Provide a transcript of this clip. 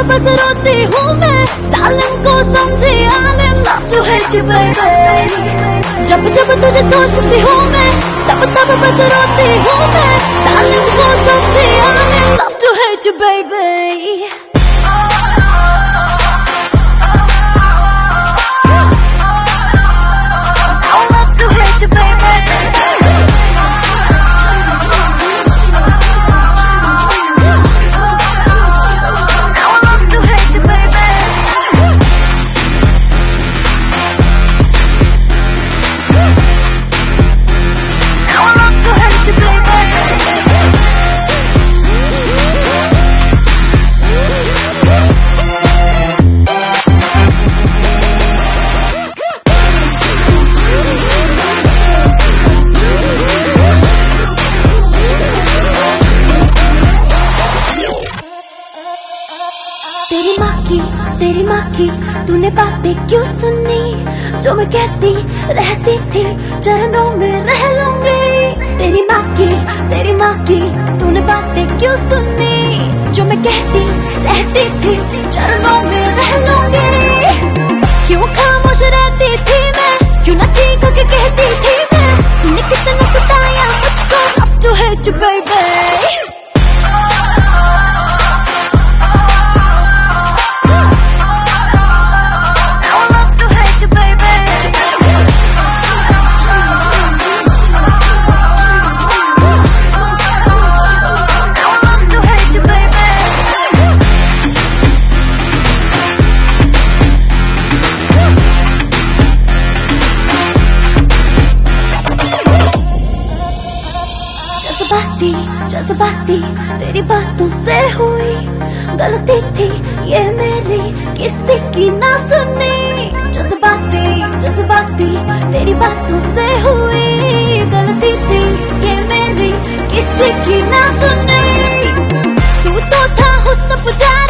बस रोती हूँ मैं, सालन को समझे I'm in love to hate you baby। जब जब तुझे सोचती हूँ मैं, तब तब बस रोती हूँ मैं, सालन को समझे I'm in love to hate you baby। तेरी माँ की तूने बातें क्यों सुनी, जो मैं कहती रहती थी चरणों में रह लूंगी। तेरी माँ की तूने बातें क्यों सुनी, जो मैं कहती रहती थी चरणों में रह लूंगी। क्यों खामोश रहती थी मैं, क्यों ना चीख के कहती थी मैं, तूने कितना सताया मुझको love to hate you baby। जज्बाती तेरी बातों से हुई गलती थी ये मेरी, किसी की ना सुनी। जज्बाती तेरी बातों से हुई गलती थी ये मेरी, किसी की ना सुनी। तू तो था हुस्न पुजारी।